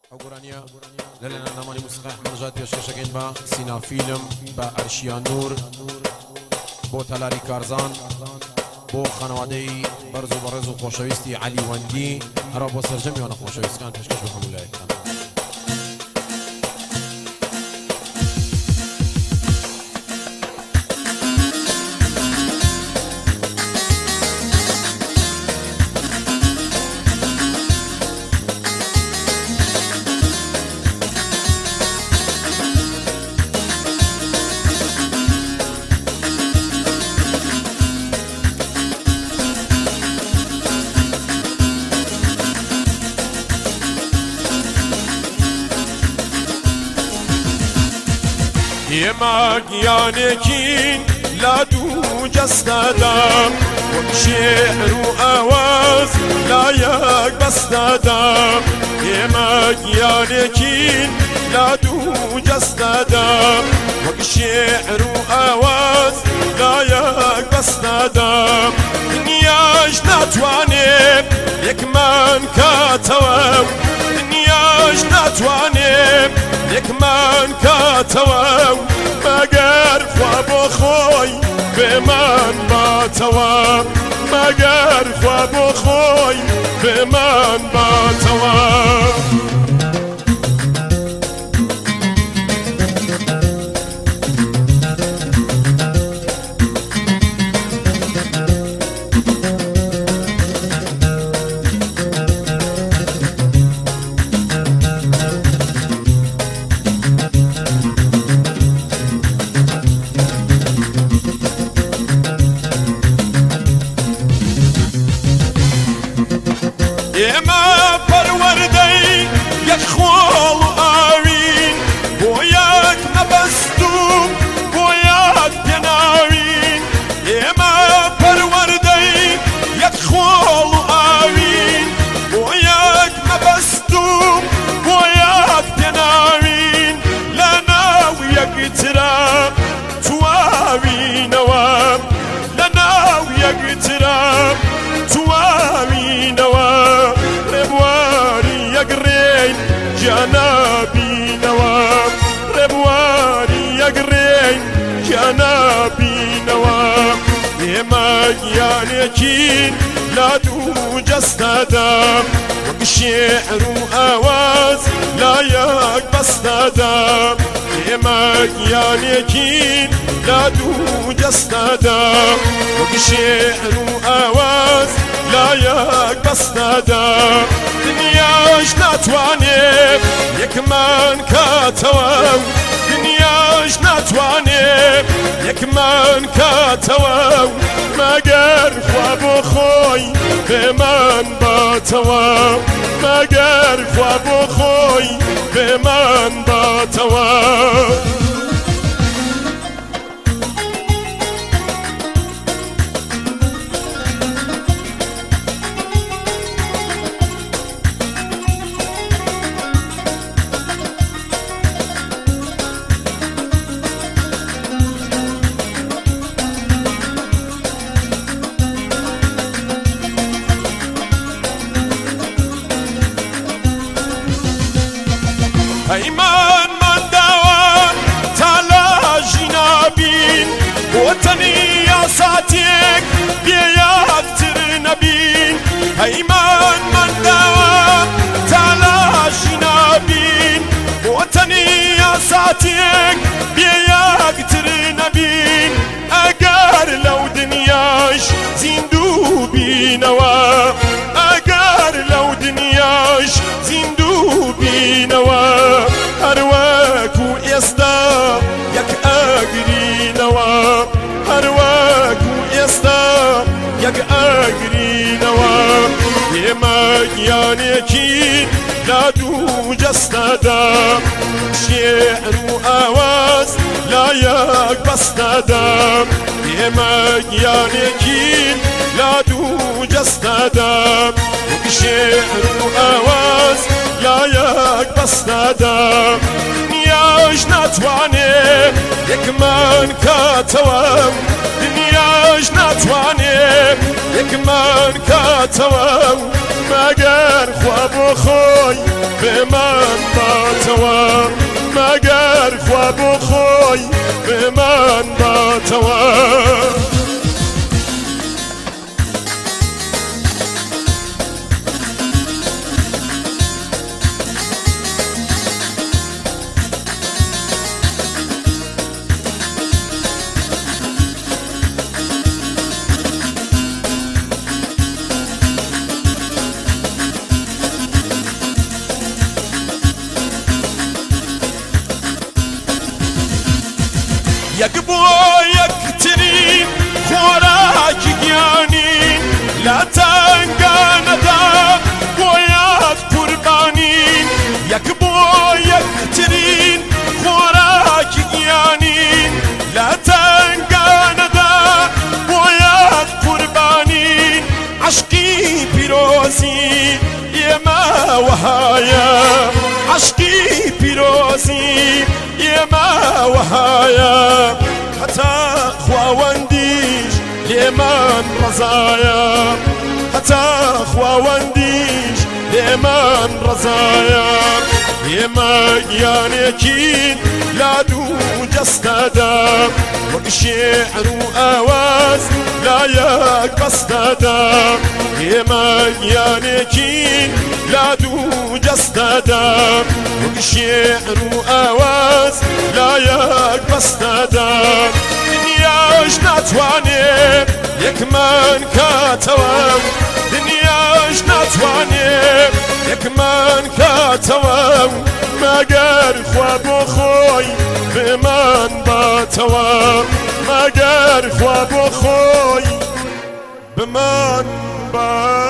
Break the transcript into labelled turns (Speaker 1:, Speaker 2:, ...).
Speaker 1: حقرانية لنا نماني موسيقى أحمد جاتي وشكشكين با سينا فيلم با أرشيان نور بو تلاري كارزان بو خانوادي برزو برزو خوشويستي علي وندي هرا بو سرجمي وانا خوشويست كان تشكش بحمد الله
Speaker 2: يماك يانكين لا توجس ندم شعر وأواز لا يقبس ندم يماك يانكين لا توجس ندم شعر وأواز لا يقبس ندم دنياش نتواني يك من كاتوام دنياش نتواني يك من كاتوام مگر خواب خوی به من باتوام مگر خواب خوی به من باتوام يما پروردی یک خول آوین بویک نبستم بویک پناوین يما پروردی یک خول آوین بویک نبستم بویک پناوین لنا ویک ترا تواوین وام لنا ویک ترا تواوین وام ربواري يقرين جنابي نوام ربواري يقرين جنابي نوام يما يانكين لا توجس ندم وشعر وأواز لا يقبس ندم يما يانكين لا توجس ندم وشعر وأواز لا يقبس ندم دنياش نتواني يك من كاتوام دنياش نتواني يك من كاتوام مگر خواب خوی به من باتوام مگر خواب خوی به من باتوام هيمان من دوام تلاجي نابين وطني يا ساتيك بياكتر نبين هيمان من دوام تلاجي نابين وطني يا ساتيك بياكتر نبين اگر لو دنياش زندو بينوا اگر لو دنياش زندو بينوا هرواكو يستا يك اقري نوا هرواكو يستا يك اقري نوا يما يانكين لا توجس ندم شعر وأواز لا يقبس ندم يما يانكين لا توجس ندم شعر وأواز لا يقبس ندم دنياش نتواني يك من كاتوام دنياش نتواني يك من كاتوام مگر مگر خواب و خوی به من باتوا مگر خواب و خوی به من باتوا یک بو یکترین خوراکی گیانی لاتنگاندا باید قربانی یک بو یکترین خوراکی گیانی لاتنگاندا باید قربانی عشقی پیروزی یما وهایا عشقی پیروزی يما وهايا حتى خواونديش لمن رزايا حتى خواونديش لمن رزايا يما يانكين لا دو جستدا وشعر آواز لا يك بستدا يما يانكين لا دو جستدا وشعر آواز لا يك بستدا دنياش نتواني يك من كاتوا دنياش نتواني يك من كاتوا مگر خواب و خوی به من باتوا مگر خواب و خوی به من باتوا